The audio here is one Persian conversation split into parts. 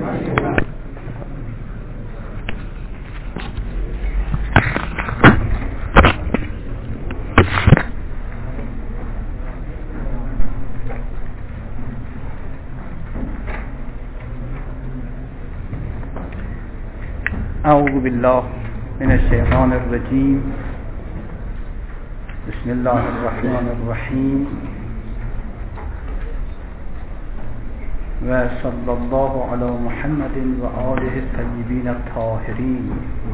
اعوذ بالله من الشیطان الرجیم. بسم الله الرحمن الرحیم و صلی الله علی محمد و آله الطیبین الطاهرین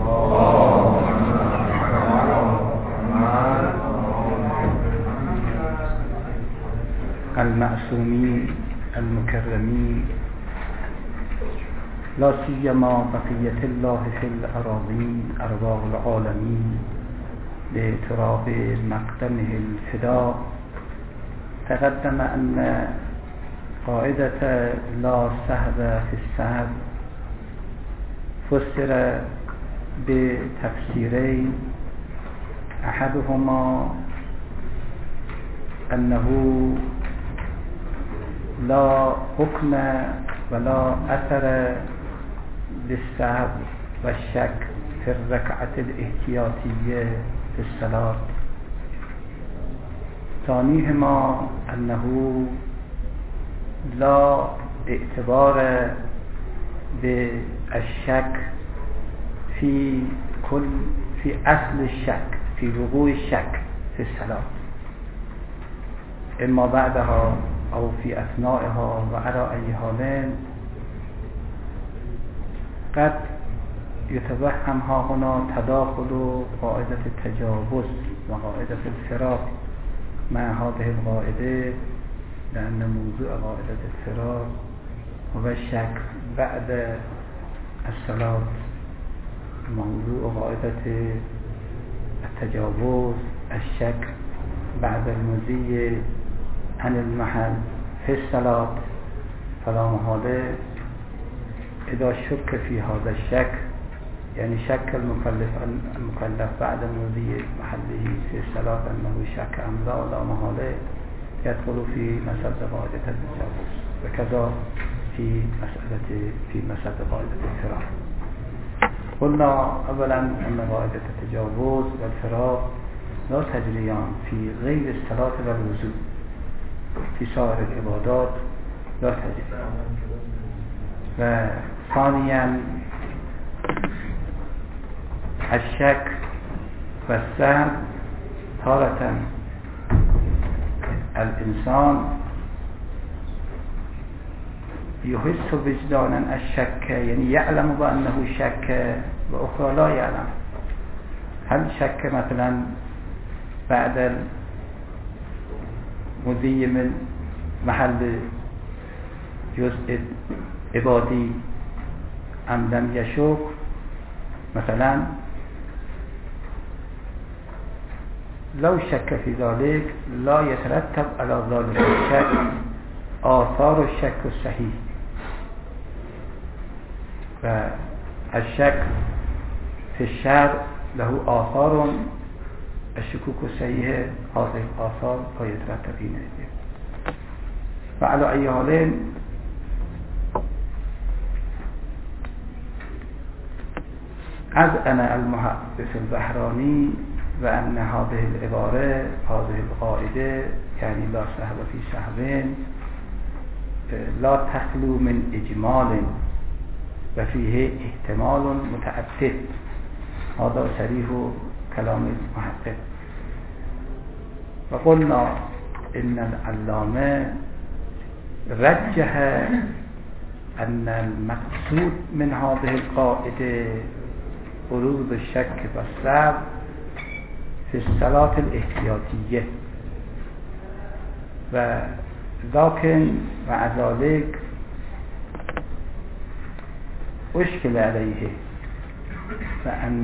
المعصومین المکرمین، لا سیما بقیة الله فی الأراضین ارواح العالمین لاعتراف مقدمه الفدا. تقدم أن قاعدة لا سهو في السهو فسر بتفسيرين، أحدهما أنه لا حكم ولا أثر بالسهو والشك في الركعة الاحتياطية في الصلاة. ثانيهما أنه لا اعتبار بالشك في أصل الشك، في وقوع الشك في الصلاة، إما بعدها أو في أثنائها وعلى أي حال. قد يتوهم ها هنا تداخل قاعدة التجاوز وقاعدة الفراق مع هذه القاعدة، لأن موضوع قاعدة الفراق هو الشك بعد الصلاة، موضوع قاعدة التجاوز الشك بعد المضي عن المحل في الصلاة. فلا محالة إذا شك في هذا الشك، يعني شك المكلف بعد مضي محله في الصلاة أنه شك أم لا محالة يدخل في مسألة قاعدة التجاوز، وكذا في مسألة قاعدة الفراق. قلنا أولا أن قاعدة التجاوز والفراق لا تجريان في غير الصلاة والوضوء، في سائر العبادات لا تجري. وثانيا الشك والسهو، تارة الإنسان يحس وجدانا الشك، يعني يعلم بأنه شك، وأخرى لا يعلم. هل شك مثلا بعد المضي من محل جزء عبادي أم لم يشك؟ مثلا لو شك في ذلك لا يترتب على ذلك الشك آثار الشك الصحيح. فالشك في الشرع له آثار، الشكوك الصحيح هذه الآثار لا يترتب عليه. وعلى أي حال أذعن المحدث البحراني وأن هذه العبارة، هذه القاعدة، يعني لا سهو في سهوين، لا تخلو من إجمال وفيه احتمال متعدد. هذا صريح كلام المحقق. وقلنا إن العلامة رجح أن المقصود من هذه القاعدة ورود الشك والسهو في الصلاة الاحتياطية، ولكن مع ذلك أشكل عليه فأن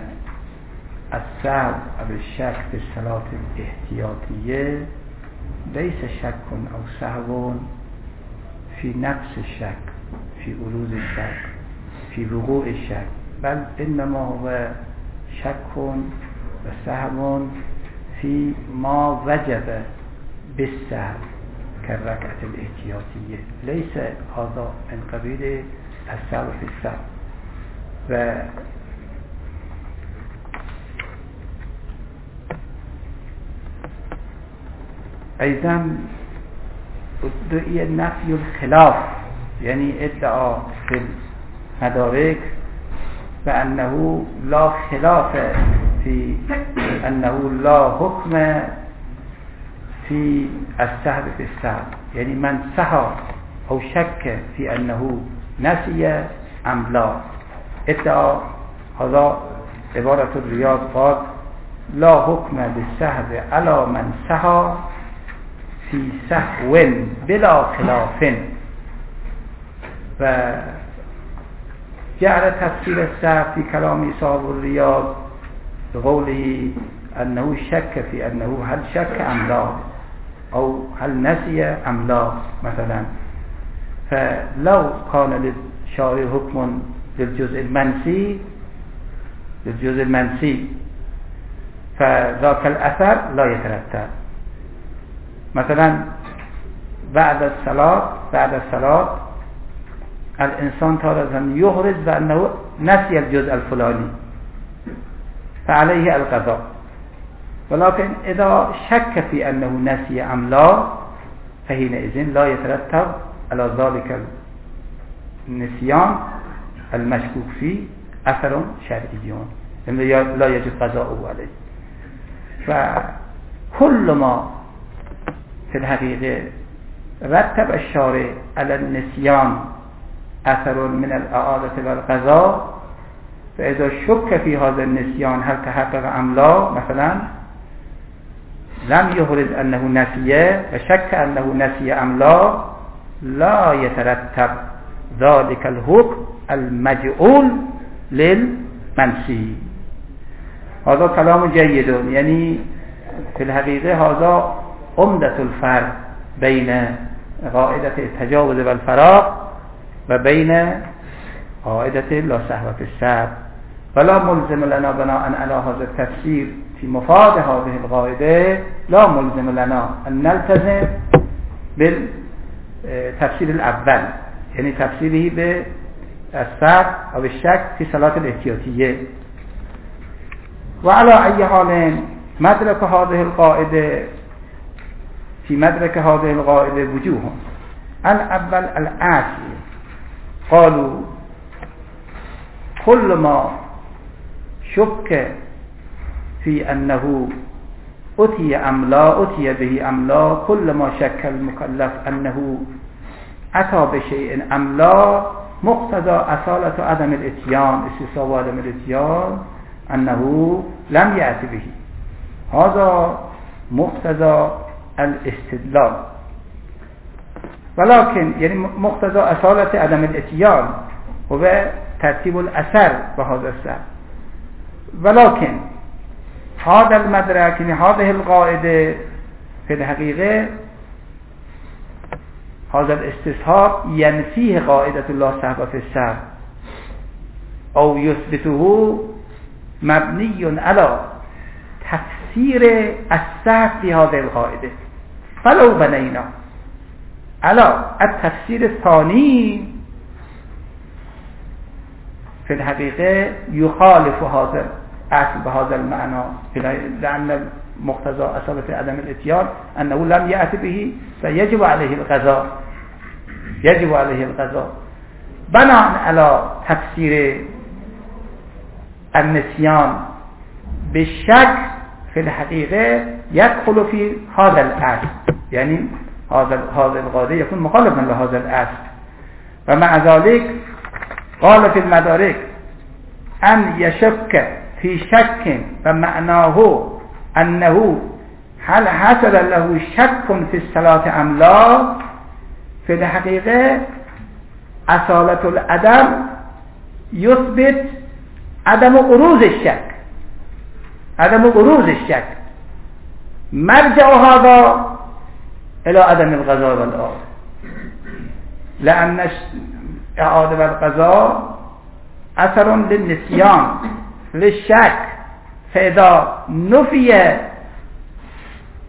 السهو أو الشك في الصلاة الاحتياطية ليس شك أو سهو في نفس الشك، في ورود الشك، في وقوع الشك، بل إنما هو شك وسهو في ما وجب بالسهو كالركعة الاحتياطية. ليس هذا من قبيل السهو في السهو. و ایضا ادعی نفی الخلاف، یعنی ادعا في المدارک بأنه لا خلاف في أنه لا حكم في السهو في السهو، يعني من سهى أو شك في أنه نسي أم لا. ادعا هذا عبارة الرياض قال لا حكم بالسهو على من سهى في سهو بلا خلاف. و جعل تفسير السهو في كلام صاحب الرياض بقوله أنه شك في أنه هل شك أم لا أو هل نسي أم لا مثلا. فلو كان للشارع حكم للجزء المنسي فذاك الأثر لا يترتب. مثلا بعد الصلاة الإنسان تارة يحرز بأنه نسي الجزء الفلاني فعليه القضاء، ولكن إذا شك في أنه نسي أم لا فحينئذ لا يترتب على ذلك النسيان المشكوك فيه أثر شرعي لا يجب قضاؤه عليه. فكل ما في الحقيقة رتب الشارع على النسيان أثر من الإعادة والقضاء، فإذا شك في هذا النسيان هل تحقق أم لا مثلا لم يحرز أنه نسي وشك أنه نسي أم لا يترتب ذلك الحكم المجعول للمنسي. هذا كلام جيد، يعني في الحقيقة هذا عمدة الفرق بين قاعدة التجاوز والفراغ وبين قاعدة لا سهو في السهو. ولا ملزم لنا بناء على هذا التفسير في مفاد هذه القاعدة لا ملزم لنا أن نلتزم بالتفسير الأول، يعني تفسيره بالسهو أو الشك في صلاة الاحتياطية. وعلى أي حال مدرك هذه القاعدة في مدرك هذه القاعدة وجوه. الأول الأصل قالوا كل ما شك في أنه أتي أم لا أتي به أم لا، كل ما شك المكلف أنه أتى بشيء أم لا مقتضى أصالة عدم الاتيان، استصواب عدم الاتيان أنه لم يأتي به. هذا مقتضى الاستدلال، ولكن يعني مقتضى أصالة عدم الاتيان هو ترتيب الأثر بهذا السبب. ولكن هذا المدرك، يعني هذه القاعدة في الحقيقة هذا الاستصحاب ينفيه قاعدة لا سهو في السهو أو يثبته مبني على تفسير السهو في هذه القاعدة. فلو بنينا على التفسير الثاني في الحقيقة يخالف هذا الأصل بهذا المعنى، لأن مقتضى أصالة عدم الاتيان أنه لم يأتي به فيجب عليه القضاء، يجب عليه القضاء. بناء على تفسير النسيان بالشك في الحقيقة يدخل في هذا الأصل، يعني هذا القاعدة يكون مخالفا لهذا الأصل. ومع ذلك قال في المدارك أن يشك في شك فمعناه أنه هل حصل له شك في الصلاة أم لا، في الحقيقة أصالة العدم يثبت عدم بروز الشك، عدم بروز الشك. مرجع هذا إلى عدم القضاء والإعادة، لأن الإعادة والقضاء أثر للنسيان للشك، فإذا نفي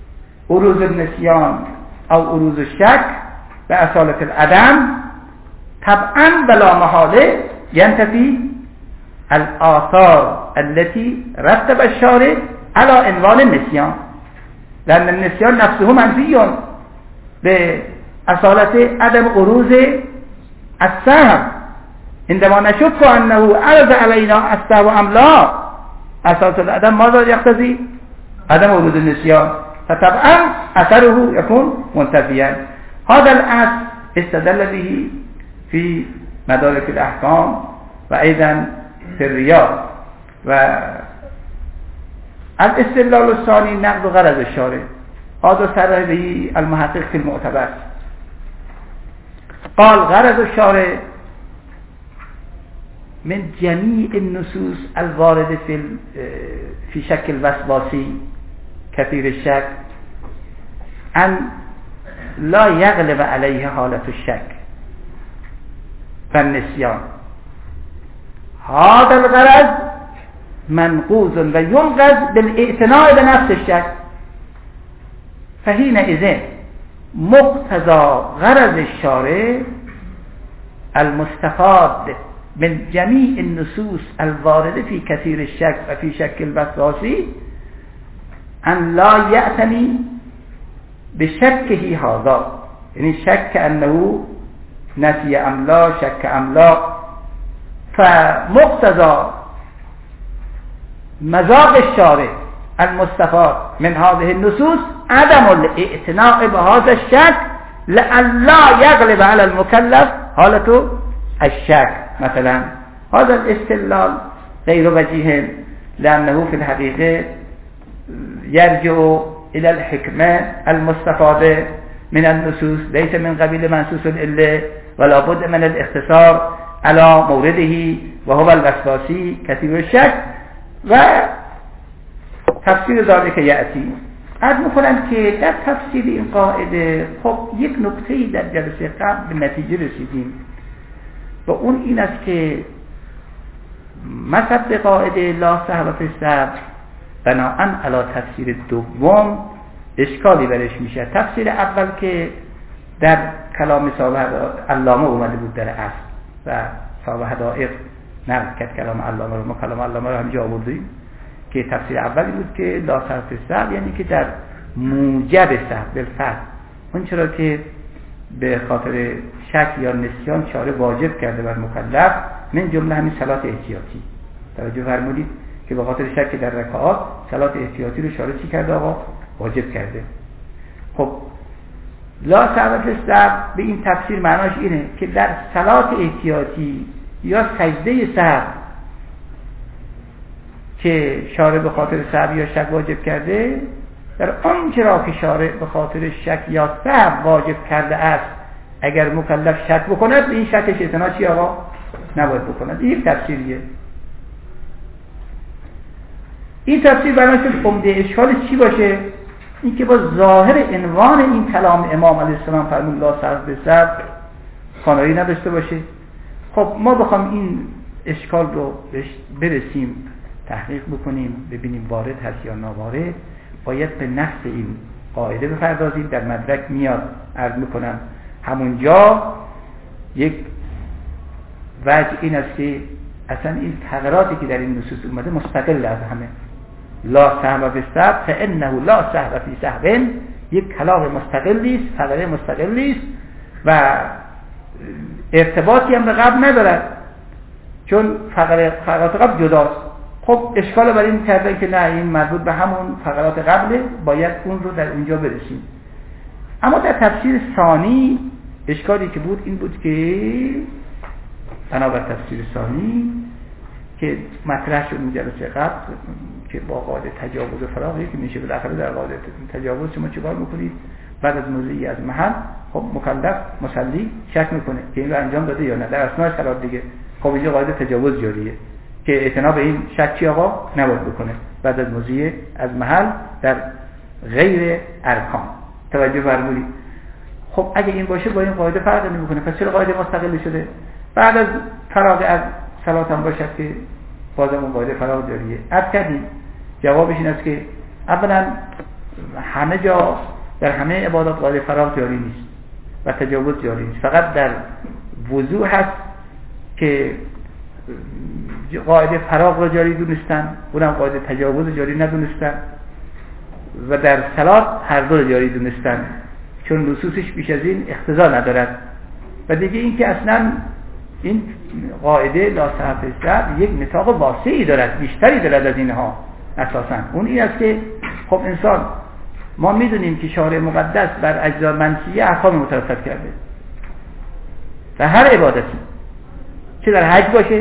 بروز النسيان أو بروز الشك بأصالة العدم طبعا بلا محاله ينتفي الآثار التي رتب الشارع على عنوان النسيان، لأن النسيان نفسه منفي بأصالة عدم بروز السهو. عندما نشك أنه عرض علينا السهو أم لا، أساس العدم ماذا يقتضي؟ عدم ورود النسيان، فطبعا أثره يكون منتفيا. هذا الأصل استدل به في مدارك الأحكام وأيضا في الرياض. والاستدلال الثاني نقد غرض الشارع، هذا صرح به المحقق في المعتبر. قال غرض الشارع من جميع النصوص الواردة في شكل وسواسي كثير الشك أن لا يغلب عليه حالة الشك فالنسيان. هذا الغرض منقوض وينقض بالاعتناء بنفس الشك، فحينئذ مقتضى غرض الشارع المستفاد من جميع النصوص الواردة في كثير الشك وفي شك الوسواسي أن لا يعتني بشكه هذا، يعني شك أنه نسي أم لا، شك أم لا. فمقتضى مذاق الشارع المستفاد من هذه النصوص عدم الاعتناء بهذا الشك لئلا يغلب على المكلف حالة الشك. مثلا هذا الاستدلال غير وجيه، لأنه في الحقيقة يرجع إلى الحكمة المستفادة من النصوص، ليس من قبيل منصوص العلة، ولا بد من الاختصار على مورده وهو الوسواسي كثير الشك. وتفسير ذلك يأتي. عرض می‌کنم که در تفسیر این قاعده خب یک نکته‌ای در جلسه قبل به نتیجه رسیدیم و اون این است که مصدق قاعده لا سهو فی السهو بناءً علی تفسیر دوم اشکالی برش میشه. تفسیر اول که در کلام صاحب علامه اومده بود در اصل و صاحب حدائق نقل کرد کلام علامه رو، ما کلام علامه رو همینجا آوردیم که تفسیر اولی بود که لا سهو فی السهو یعنی که در موجب سهو بالفعل، اون چرا که به خاطر شک یا نسیان شارع واجب کرده بر مکلف، من جمله همین صلات احتیاطی. توجه فرمودید که به خاطر شک در رکعات صلات احتیاطی رو شارع چی کرده آقا؟ واجب کرده. خب لا سهو فی السهو به این تفسیر معناش اینه که در صلات احتیاطی یا سجده سهو که شارع به خاطر سهو یا شک واجب کرده، در آنچه را که شارع به خاطر شک یا سهو واجب کرده است اگر مکلف شک بکند، این شکش اعتنا چی آقا؟ نباید بکند. این تفسیریه. این تفسیر برای عمده اشکال چی باشه؟ این که با ظاهر عنوان این کلام امام علیه السلام فرمود لا سهو فی السهو خانایی نداشته باشه. خب ما بخوام این اشکال رو برسیم تحقیق بکنیم ببینیم وارد هست یا ناوارد، باید به نفس این قاعده بپردازیم. در مدرک میاد عرض میکنم همونجا یک وجه این است که اصلا این تغییراتی که در این نصوص اومده مستقل از همه. لا سهو فی السهو فانه لا سهو فی سهو یک کلام مستقلی است، فقره مستقلی است و ارتباطی هم به قبل ندارد، چون فقرات قبل جداست. خب اشکال برای این کردن که نه این مربوط به همون فقرات قبله، باید اون رو در اونجا برسیم. اما در تفسیر ثانی اشکالی که بود این بود که بنابر تفسیر ثانی که مطرح شد اون جلسه قبل که با قاعده تجاوز و فراغی که میشه بالاخره در قاعده تجاوز شما چیکار میکنید؟ بعد از موضعی از محل خب مکلف مصلی شک میکنه که این رو انجام داده یا نه در اثناء صلات دیگه. خب اینجا قاعده تجاوز جاریه که اعتنا به این شک چی آقا نباید بکنه بعد از موضعی از محل در غیر ارکان. توجه فرمودید؟ خب اگه این باشه با این قاعده فرق نمیکنه، پس چرا قاعده مستقلی شده؟ بعد از فراغ از صلات هم باشد که بازم اون قاعده فراغ جاریه. عرض کردیم جوابش این است که اولا همه جا در همه عبادات قاعده فراغ جاری نیست و تجاوز جاری نیست، فقط در وضوح هست که قاعده فراغ را جاری دونستن، اونم قاعده تجاوز جاری ندونستن، و در صلات هر دو را جاری دونستن چون نصوصش بیش از این اقتضا ندارد. و دیگه این که اصلا این قاعده لا صحت سهو یک نطاق واسعی دارد، بیشتری دارد از اینها. اساسا اون این است که خب انسان، ما میدونیم که شارع مقدس بر اجزا منسیه احکام مترتب کرده و هر عبادتی، چه در حج باشه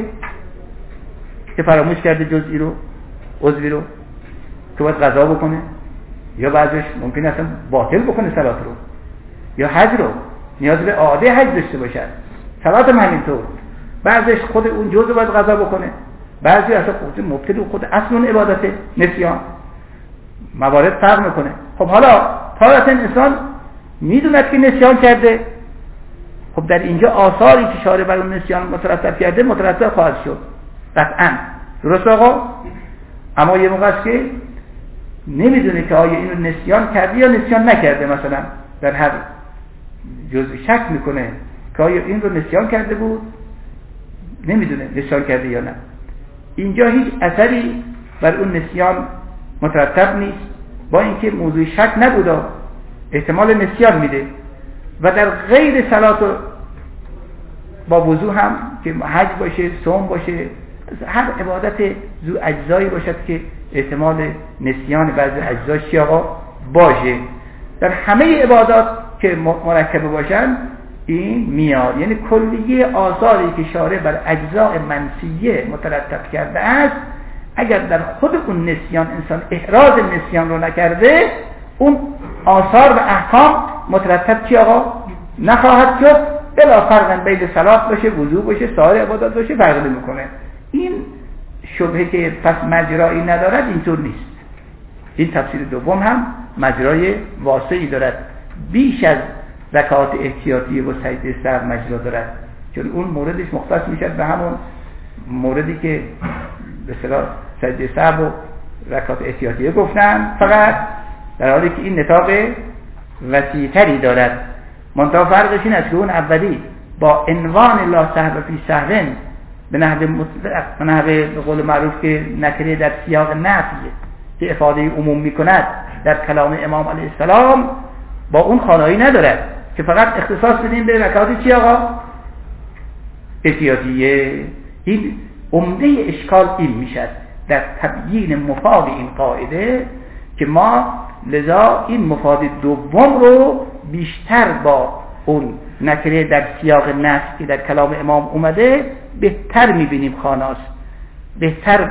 که فراموش کرده جزئی رو، عضوی رو که باید قضا بکنه، یا بعضش ممکنه اصلا باطل بکنه صلات رو، یا حج رو نیاز به اعاده حج داشته باشد، صلات هم همینطور، بعضش خود اون جزء باید قضا بکنه، بعضی اصلا خود مبتدی خود اصل اون عبادت نسیان، موارد فرق میکنه. خب حالا تارتا انسان میدوند که نسیان کرده، خب در اینجا آثاری که شارع بر اون نسیان مترتب کرده مترتب خواهد شد قطعا. درست آقا؟ اما یه موقع است که نمیدونه که آیا اینو نسیان کرده یا نسیان نکرده، مثلا در هر جزء شک میکنه که آیا این رو نسیان کرده بود، نمیدونه نسیان کرده یا نه. اینجا هیچ اثری بر اون نسیان مترتب نیست، با اینکه موضوع شک نبوده، احتمال نسیان میده. و در غیر صلات با وضو هم که حج باشه، صوم باشه، هر عبادت ذو اجزایی باشد که احتمال نسیان بعضی اجزاش آقا باشه، در همه عبادات که مرکبه باشن این میاد. یعنی کلیه آثاری که شارع بر اجزاء منسیه مترتب کرده است، اگر در خود اون نسیان انسان احراز نسیان رو نکرده، اون آثار و احکام مترتب چی آقا نخواهد شد، بلا فرق بین صلات باشه، وضو باشه، سایر عبادات باشه، فرق نمیکنه. این شبهه که پس مجرایی ندارد اینطور نیست. این تفسیر دوم هم مجرای واسعی دارد، بیش از رکعات احتیاطی و سجده سهو مجرا دارد، چون اون موردش مختص میشد به همون موردی که به اصطلاح سجده سهو و رکعات احتیاطی گفتن، فقط در حالی که این نطاق وسیع‌تری دارد. منتها فرقش این است که اون اولی با عنوان لا سهو فی سهو به نحو مطلق، به نحو به قول معروف که نکره در سیاق نفی که افاده عموم میکند در کلام امام علیه السلام، با اون خانایی ندارد که فقط اختصاص بدیم به رکعات چی آقا احتیاطیه. این عمده اشکال این میشد در تبیین مفاد این قاعده که ما لذا این مفاد دوم رو بیشتر با اون نکره در سیاق نفی که در کلام امام اومده بهتر میبینیم، خاناست بهتر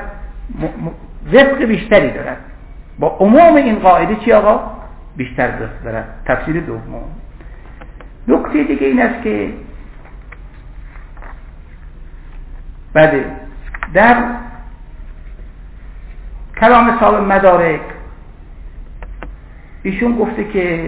وفق بیشتری دارد، با عموم این قاعده چی آقا بیشتر دست دارد. تفسیر دوم. نکته دیگه این است که بله در کلام صاحب مدارک ایشون گفته که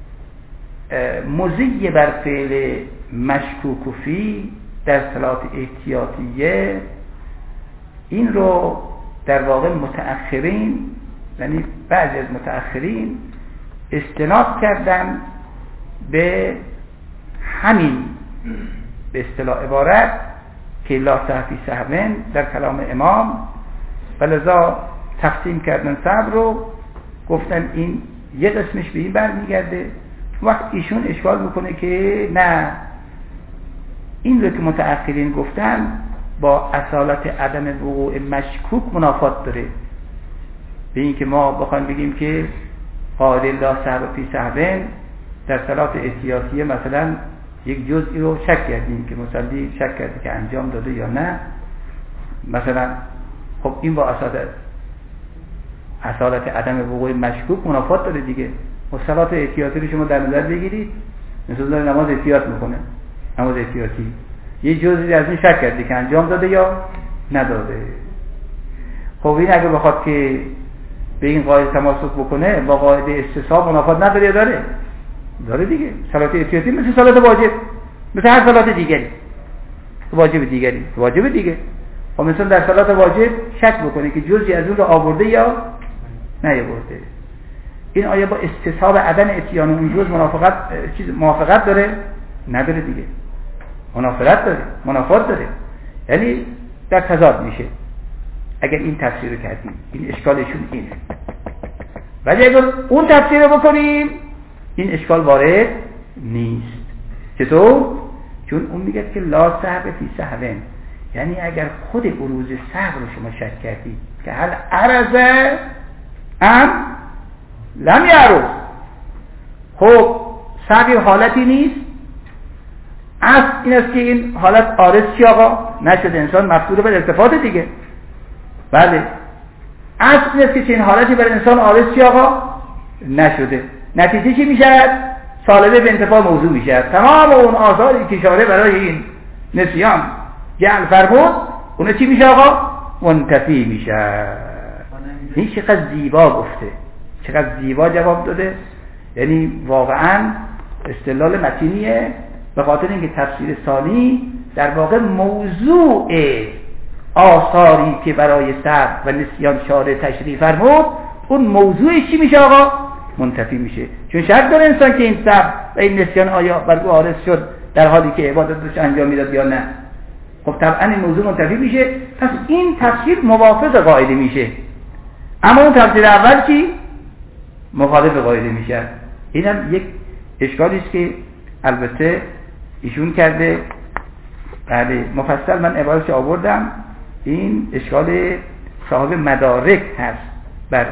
مضی بر فعل مشکوک فی در صلات احتیاطیه، این رو در واقع متأخرین، یعنی بعضی از متأخرین استناد کردن به همین به اصطلاح عبارت که لا سهو فی سهو در کلام امام، ولذا تقسیم کردن صبر رو، گفتن این یه قسمش به این برمیگرده. وقت ایشون اشکال میکنه که نه، این رو که متأخرین گفتن با اصالت عدم وقوع مشکوک منافات داره، به این که ما بخوایم بگیم که قاعده لا سهو فی سهو در صلات احتیاطیه مثلا یک جزئی رو شک کردیم که مصلی شک کرده که انجام داده یا نه مثلا، خب این با اصالت عدم وقوع مشکوک منافات داره دیگه. و صلات احتیاطی رو شما در نظر بگیرید، مثلا داره نماز احتیاط میکنه، نماز احتیاطی یه جزئی از این شک کرده که انجام داده یا نداده. خب این اگه بخواد که به این قاعده تماسک بکنه با قاعده استصحاب منافات نداره یا داره دیگه. صلات احتیاطی مثل صلات واجب، مثل هر صلات دیگری، واجب دیگه. و مثلا در صلات واجب شک بکنه که جزئی از اون رو آورده یا نیاورده، این آیا با استصحاب عدم اتیان اون جز موافقت داره؟ نداره دیگه. منافات داره، یعنی در تضاد میشه اگر این تفسیر رو کردیم. این اشکالشون اینه. ولی اگر اون تفسیر رو بکنیم این اشکال وارد نیست. چطور؟ چون اون میگه که لا سهو فی سهوین، یعنی اگر خود بروز سهو رو شما شک کردید که هل عرض ام لم یعرض، خب سهو حالتی نیست، اصل این است که این حالت عارض چی آقا؟ نشده، انسان مفطور به التفات دیگه. بله اصل این است که این حالتی بر انسان عارض چی آقا؟ نشده. نتیجه چی میشد؟ سالبه به انتفاع موضوع میشد. تمام اون آثاری که اشاره برای این نسیان جعل فرمود اون چی میشه آقا؟ منتفی میشه. این چقدر زیبا گفته، چقدر زیبا جواب داده. یعنی واقعا استدلال متینیه، به خاطر اینکه تفسیر ثانی در واقع موضوع آثاری که برای سهو و نسیان شارع تشریح فرمود اون موضوعش چی میشه آقا؟ منتفی میشه. چون شک داره انسان که این سهو و این نسیان آیا بر او عارض شد در حالی که عبادتش انجام میداد یا نه. خب طبعا این موضوع منتفی میشه، پس این تفسیر موافق قاعده میشه. اما اون تفسیر اول چی؟ مخالف قاعده میشه. اینم یک اشکالی است که البته ایشون کرده. بله مفصل من عبارتش آوردم. این اشکال صاحب مدارک هست بر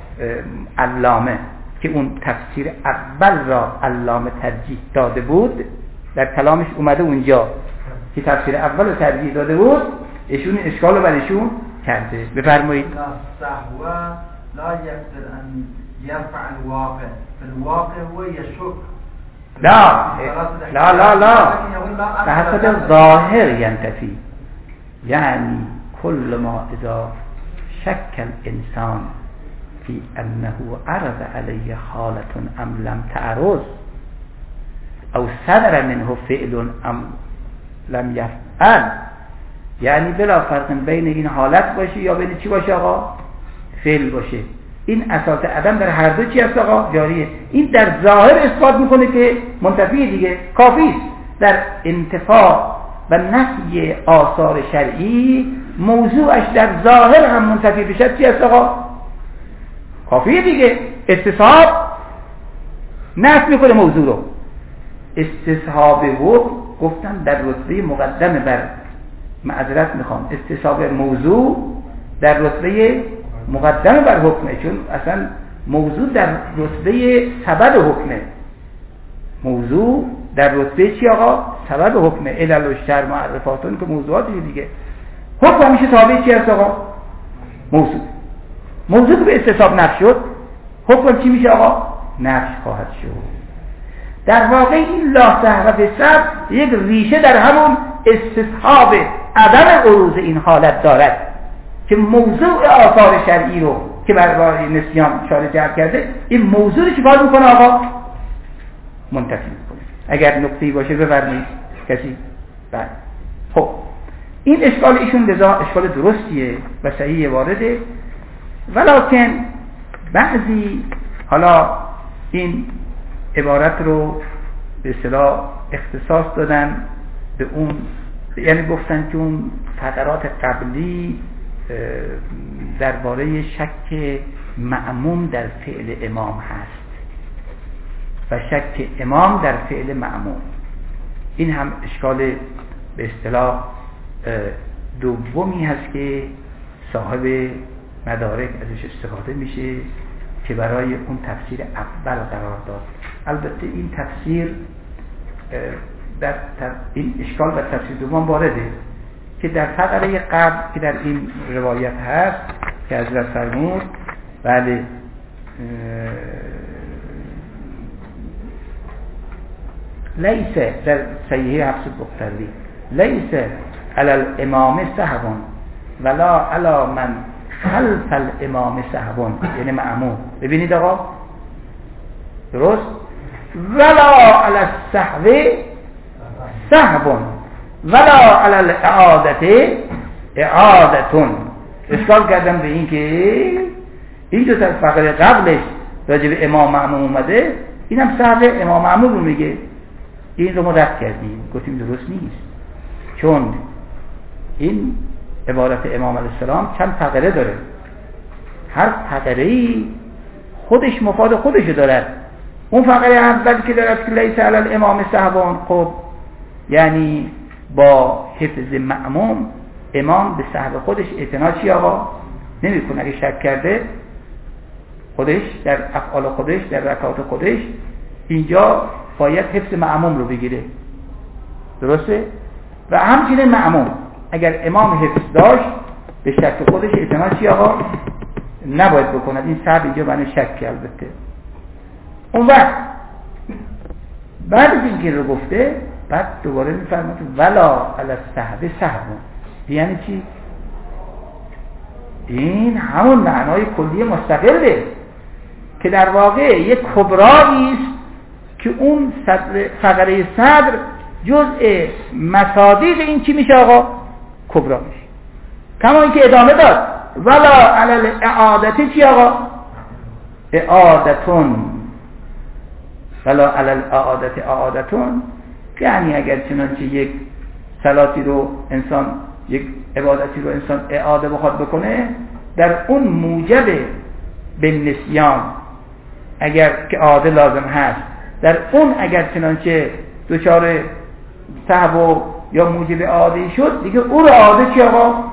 علامه که اون تفسیر اول را علامه ترجیح داده بود، در کلامش اومده اونجا که تفسیر اول رو ترجیح داده بود، ایشون اشکال رو برشون کرده. بفرمایید. لا يقدر أن يرفع الواقع، فالواقع هو يشك. لا لا لا لا بحسب الظاهر ينتفي، يعني كل ما إذا شك الإنسان في أنه عرض عليه حالة أم لم تعرض أو صدر منه فعل أم لم يفعل، یعنی بلا فرق بین این حالت باشه یا بین چی باشه آقا؟ فعل باشه. این اساس عدم در هر دو چی هست آقا؟ جاریه. این در ظاهر اثبات میکنه که منتفی دیگه، کافی است. در انتفاع و نفی آثار شرعی موضوعش در ظاهر هم منتفی بشه چی هست آقا؟ کافیه دیگه. استصحاب نفی میکنه موضوع رو. استصحاب حکم گفتن در رتبه مقدم بر، معذرت میخوام، استصحاب موضوع در رتبه مقدم بر حکمه، چون اصلا موضوع در رتبه سبب حکمه. موضوع در رتبه چی آقا؟ سبب حکمه. علل و شر معرفاتون که موضوعاتی دیگه. حکم همیشه تابع چی هست آقا؟ موضوع که به استصحاب نفی شد، حکم چی میشه آقا؟ نفی خواهد شد. در واقع این لا سهو فی السهو یک ریشه در همون استصحاب عدم عروض این حالت دارد که موضوع آثار شرعی رو که برای نسیان شارع جعل کرده، این موضوع رو چیکار میکنه آقا؟ منتفی میکنه. اگر نکته‌ای باشه بفرمایید کسی. بله خب این اشکال ایشون لذا اشکال درستیه و صحیح وارده، ولکن بعضی حالا این عبارت رو به اصطلاح اختصاص دادن به اون، یعنی گفتن که اون فقرات قبلی درباره شک مأموم در فعل امام هست و شک امام در فعل مأموم. این هم اشکال به اصطلاح دومی هست که صاحب مدارک ازش استفاده میشه که برای اون تفسیر اول قرار داد. البته این تفسیر در این اشکال و تفسیر دوم وارده که در فقره قبل که در این روایت هست که حضرت فرمود بله لیس در صحیح حفظ بختری لیس علی الامام سهو ولا علی من خلف الامام سهو، یعنی معموم. ببینید آقا درست؟ ولا علی السهو سهو ولا علی الاعادت اعادتون. اشکال کردم به این که این دو تا فقره قبلش راجع به امام معموم اومده، اینم سهو امام معموم رو میگه. این رو ما رد کردیم، گفتیم درست نیست. چون این عبارت امام علیه السلام چند فقره داره، هر فقره‌ای خودش مفاد خودش دارد. اون فقره اول که دارد که لیس علی الامام سهوان، خب یعنی با حفظ مأموم امام به سهو خودش اعتنا چی آقا نمیکنه. اگه شک کرده خودش در افعال خودش در رکعات خودش، اینجا باید حفظ مأموم رو بگیره، درسته؟ و همچنین مأموم اگر امام حفظ داشت به شک خودش اعتنا چی آقا نباید بکند. این سهو اینجا بنا شک البته. اون وقت بعد از اینکه رو گفته بعد دوباره میفرماید ولا علی السهو سهو. یعنی چی؟ این همون معنای کلی مستقله که در واقع یک کبرایی است که اون فقره صدر جزء مصادیق این چی میشه آقا؟ کبرا میشه. کما اینکه ادامه داد ولا علی الاعاده چی آقا؟ اعادتون. ولا علی الاعاده اعادتون، یعنی اگر چنانچه یک صلاتی رو انسان، یک عبادتی رو انسان اعاده بخواد بکنه، در اون موجب به نسیان اگر که اعاده لازم هست، در اون اگر چنانچه دچار سهو یا موجب اعاده شد دیگه او رو اعاده چی آقا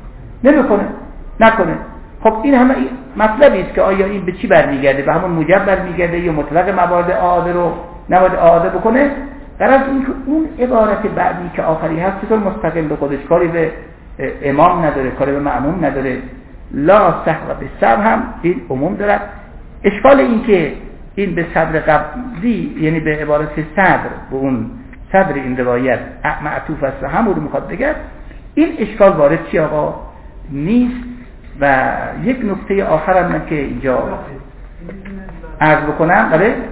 نکنه. خب این همه مطلبی است که آیا این به چی برمیگرده؟ به همون موجب برمیگرده یا مطلق موارد اعاده رو نباید اعاده بکنه؟ غرض این که اون عبارت بعدی که آخری هست چطور مستقل به خودش، کاری به امام نداره، کاری به مأموم نداره. لا سهو به سهو هم این عموم دارد. اشکال این که این به صدر قبلی یعنی به عبارت صدر، به اون صدر این روایت معطوف است و همون رو میخواد بگه، این اشکال وارد چی آقا نیست. و یک نکته آخر هم من که اینجا عرض بکنم، بله همون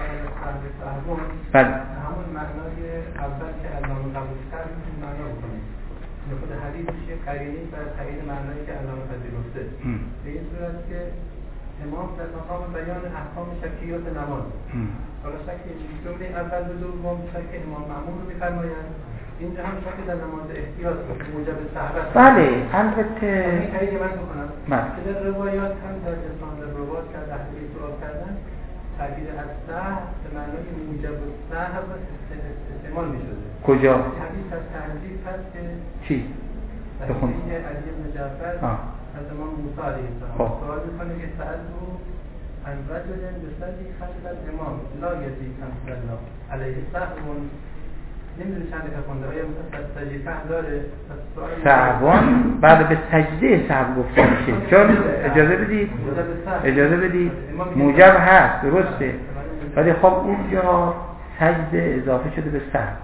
معنای اول که علامه قبول کرد این معنا بکنیم، خود حدیث میشه قرینی بر تعیین معنایی که علامه پذیرفته، به این صورت که امام در مقام بیان احکام شکیات نماز، حالا شک جمله اول و دوم شک امام مأموم رو می‌فرمایند، اینجا هم شک در نماز احتیاط موجب سهو. بله البته این تعیین من بکنم که در روایات هم در اسناد روایات که اهل سوال کردن تعبیر از سهو به معنای موجب سهو استعمال می‌شده. کجا؟ حدیث از تحریف هست که چی؟ بخونید علی بن جعفر از امام موسی علیه السلام سوال میکنه که سألتو عن رجل یصلی خلف الامام لا یزید خمس الله علیه سهو، نمیدونه چند دقیقه خونده، آیا سجده سهو داره؟ سهوان بعد به سجده سهو گفته میشه، چون اجازه بدید موجب هست درسته، ولی خب اونجا سجده اضافه شده به سهو،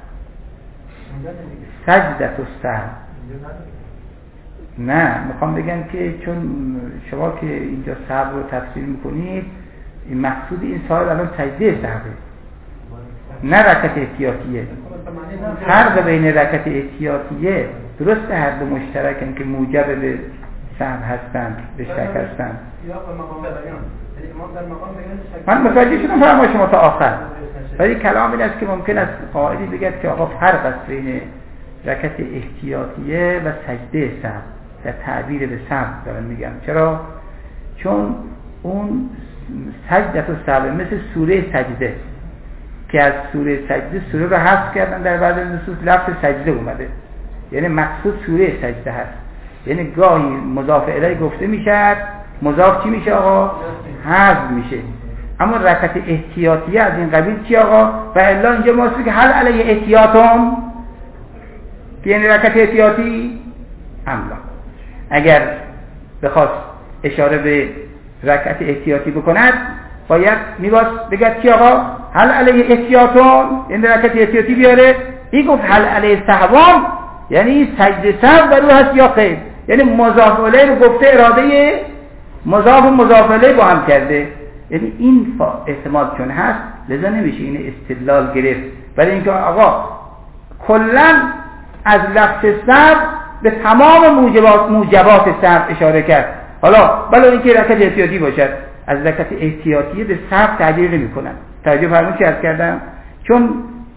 سجدت السهو. نه میخوام بگم که چون شما که اینجا سهو رو تفسیر میکنید، این مقصود این سوال الان سجده سهوه نه رکعت احتیاطیه. فرق بین رکعت احتیاطیه درسته هر دو مشترکن که موجب به سهو هستند، به شک هستند. من متوجه شدم فرما شما تا آخر، ولی کلام این است که ممکن است قائلی بگد که آقا فرق است بین رکعت احتیاطیه و سجده سهو. در تعبیر به سهو دارن میگم. چرا؟ چون اون سجدت و سهو مثل سوره سجده که از سوره سجده سوره رو حذف کردن، در بعضی نصوص لفظ سجده اومده، یعنی مقصود سوره سجده هست، یعنی گاهی مضاف الیه گفته میشه، مضاف چی میشه آقا؟ حذف میشه. اما رکعت احتیاطیه از این قبیل چی آقا؟ و الا اینجا ما که هل علیه احتیاطون، یعنی رکعت احتیاطی املا. اگر بخواست اشاره به رکعت احتیاطی بکند باید میباست بگد چی آقا؟ هل علیه احتیاطون، این رکعت احتیاطی بیاره. این گفت هل علیه سهوان، یعنی سجده سهو بر او هست یا خیر، یعنی مضاف الیه رو گفته، اراده مضاف و مضاف الیه با هم کرده، یعنی این احتمال چون هست لذا نمیشه این استدلال گرفت. ولی اینکه آقا کلا از لفظ سهو به تمام موجبات سهو اشاره کرد. حالا بلا اینکه رکعت احتیاطی باشد، از رکعت احتیاطی به سهو تعبیر نمی‌کنن. توجه فرمودید چه عرض کردم؟ چون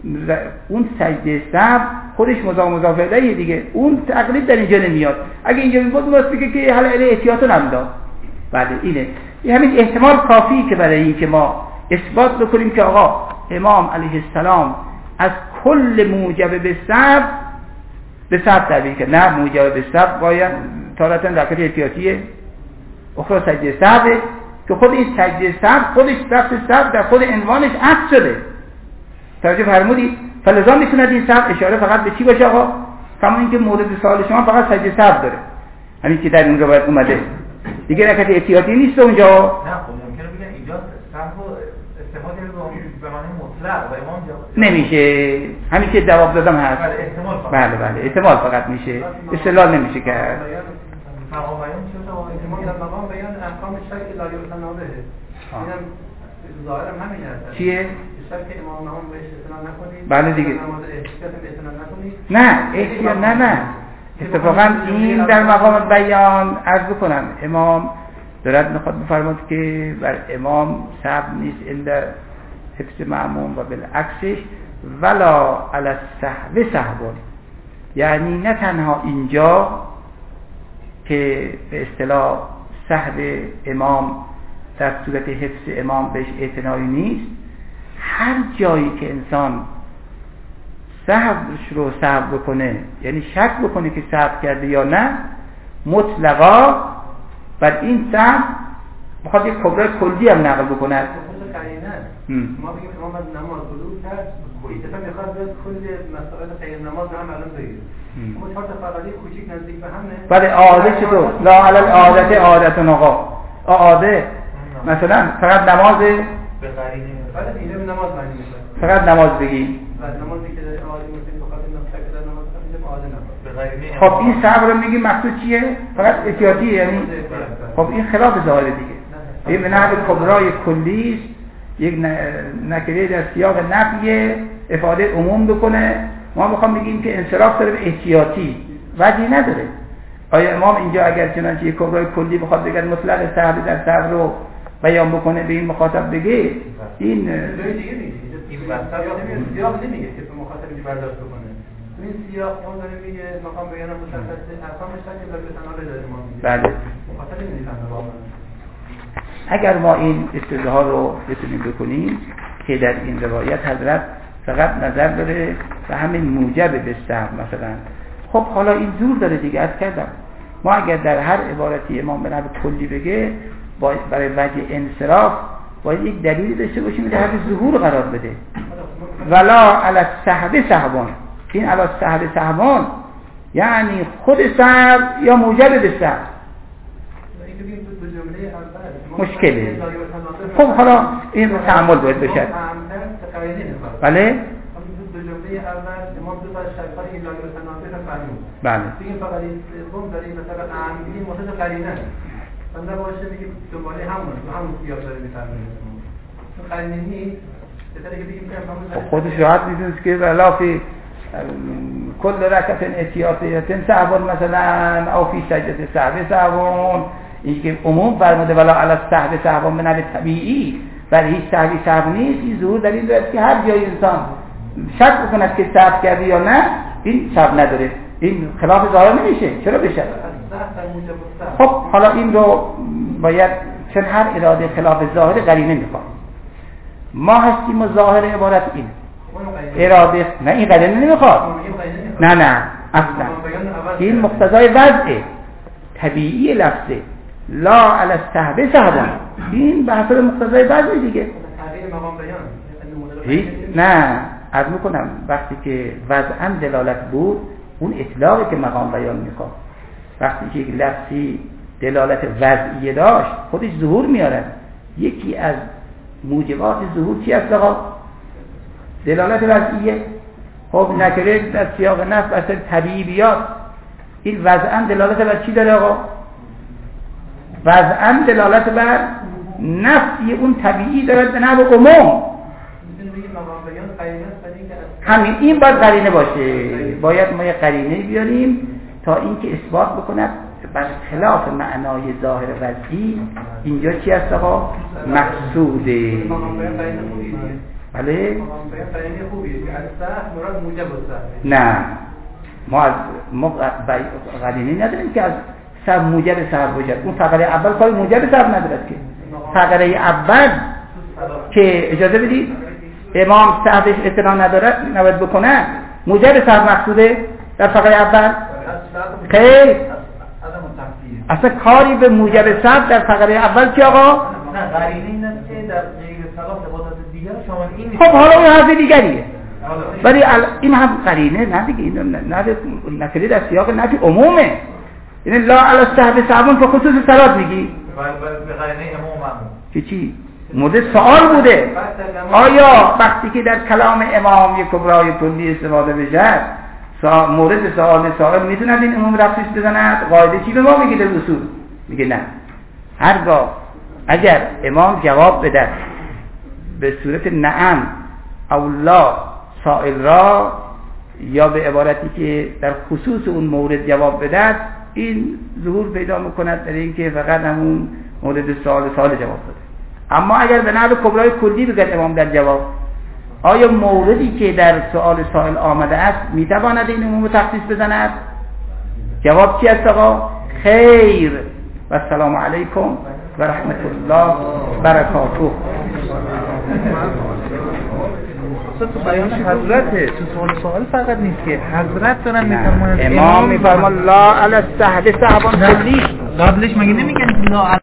اون سجده سهو خودش مضاف الیه دیگه، اون تقلید در اینجا نمیاد. اگه اینجا میگفت واسه بگه که حالا علی احتیاط نمیداد. بله اینه. این همین احتمال کافی که برای این که ما اثبات بکنیم که آقا امام علیه السلام از کل موجب به سهو تعبیر کرد. نه، موجب به سهو باید تارتا رکعت احتیاطیه، اخرى سجده سهوه که خود این سجده سهو خودش رفت سهو در خود عنوانش عطف شده. توجه فرمودید؟ فلذا میتونه این سهو اشاره فقط به چی باشه آقا؟ کما اینکه مورد سوال شما فقط سجده سهو داره، همین که در این روایت اومده دیگه رکعت احتیاطی نیست اونجا. نه خب ممکنه بگن اینجا سهو استفاده به معنی مطلق و امام نمیشه، همین که جواب دادم هست. بله احتمال فقط میشه، استدلال نمیشه کرد. مقام بیان چه تا مقام بیان احکام شک لا یتنابه. اینم ظاهرم همین هست. چیه؟ شک امام بهش استناد نکنید. بله دیگه. نماز احتیاط استناد نکنید. نه، احتیاط نه. اتفاقا این در مقام بیان عرض بکنم امام دارد میخواد بفرماد که بر امام صبر نیست الا حفظ معموم و بالعکسش ولا علی السهو سهو، یعنی نه تنها اینجا که به اصطلاح سهو امام در صورت حفظ امام بهش اعتنایی نیست، هر جایی که انسان سهوش رو سهو بکنه، یعنی شک بکنه که سهو کرده یا نه، مطلقا بر این سهو بخواد یک کبرای کلی هم نقل بکنه. ما بگیم امام از نماز بلوغ کرد، اتفاق میخواد بیاد کل مسائل غیر نماز رو هم الان بگیره. اما چهار تا فقالی کوچیک نزدیک به همه. بله عاده چطور؟ لا علی العادت عادتون آقا. عاده مثلا فقط نماز به قرینه. بله اینجا نماز معنی میشه. فقط نماز بگی. بعد نمازی که در عادی مسلم فقط نماز در نماز میگه عاده نماز. به قرینه. خب این صبر رو میگی مقصود چیه؟ فقط احتیاطیه یعنی. خب این خلاف ظاهر دیگه. این به نحو کبرای کلی یک نکره در سیاق نفی افاده عموم بکنه. ما میخوام بگیم که انصراف داره به احتیاطی، وجهی نداره. آیا امام اینجا اگر چنانچه یک کبرای کلی بخواد بگه مطلق صحابی در صبر رو بیان بکنه به این مخاطب بگه این دیگه میگه این سیاق نمیگه که به مخاطبی برداشت بکنه. تو این سیاق اون داره میگه مقام بیان مشخص احکامش که به تناول داره ما میگه. بله. مخاطب نمیفهمه واقعا. اگر ما این استدلال رو بتونیم بکنیم که در این روایت حضرت فقط نظر داره و همین موجب به سهو مثلا، خب حالا این زور داره دیگه. از کردم ما اگر در هر عبارتی امام به نحو کلی بگه برای وجه انصراف باید یک دلیلی داشته باشیم که حد ظهور قرار بده. ولا علی السهو سهوان، این علی السهو سهوان یعنی خود سهو یا موجب به سهو مشکله. خب حالا این رو تعامل باید بشه. بله دو جمله اول امام دو تا شرطای الهی و تناسب رو فرمود. بله دیگه فقط سوم داره مثلا عاملی مورد قرینه. بنده باشه میگه دنباله همون سیاق داره میفرمایه. چون قرینه نیست بهتره که بگیم که خودش راحت میدونست که ولافی کل رکعت احتیاطیه سهو مثلا او فی سجده سهو این که عموم فرموده ولا علی السهو سهو من طبیعی، ولی هیچ سهوی سهو نیست. این ظهور در این داره که هر جای انسان شک بکند که سهو کرده یا نه این سهو نداره، این خلاف ظاهر نمیشه. چرا بشه؟ خب حالا این رو باید، چون هر اراده خلاف ظاهر قرینه میخواد. ما هستیم و ظاهر عبارت این اراده نه، این قرینه نمیخواد. نه اصلا این مقتضای وضعه طبیعی لفظه. لا علی السهو سهوان، این به حسب مقتضای وضع دیگه. نه عرض میکنم وقتی که وضعاً دلالت بود اون اطلاقی که مقام بیان میخواد. وقتی که یک لفظی دلالت وضعیه داشت خودش ظهور میاره. یکی از موجبات ظهور چی است آقا؟ دلالت وضعیه. خب نکره در سیاق نفی اصلا طبیعی بیاد، این وضعاً دلالت بر چی داره آقا؟ وضعاً دلالت بر نفی اون طبیعی دارد به نحو عموم. همین این باید قرینه باشه. باید ما یه قرینه بیاریم تا اینکه اثبات بکند بر خلاف معنای ظاهر وضعی اینجا چی است آقا؟ مقصوده. بله قرینه خوبیه که از سهو مراد موجب السهو. نه ما قرینه نداریم که از سهو موجب سهو باشد. اون فقره اول کار موجب سهو ندارد که. فقره اول که اجازه بدید امام سهوش اطلاع نداره نباید بکنه، موجب سهو مقصوده در فقره اول؟ خیر اصلا کاری به موجب سهو در فقره اول که آقا؟ نه قرینه این است که در غیر صلاح عبادات دیگر شامل این نیست. خب حالا اون حرف دیگریه، ولی این هم قرینه نه دیگه، این نکره در سیاق نفی عمومه. یعنی لا علی السهو سهون به خصوص صلات میگی؟ به قرینه امام معمول چی؟ مورد سوال بوده آیا وقتی که در کلام امام یک کبرای کلی استفاده بشه مورد سوال سائل میتوند این امام رفعش بزند؟ قاعده چی به ما میگه در اصول؟ میگه نه، هرگاه اگر امام جواب بده به صورت نعم او لا سائل را، یا به عبارتی که در خصوص اون مورد جواب بده، این ظهور پیدا میکند در این که فقط همون مورد سوال جواب بده. اما اگر به نحو کبرای کلی بگه امام در جواب، آیا موردی که در سوال سائل آمده است میتواند این عموم تخصیص بزند؟ جواب چی است آقا؟ خیر و السلام علیکم و رحمت الله برکاته. تو بیان حضرته، تو سوال فقط نیست که حضرت دارن میفرمایند امام میفرماید لا علی السهو سهو کلی. قبلش مگه نمیگن لا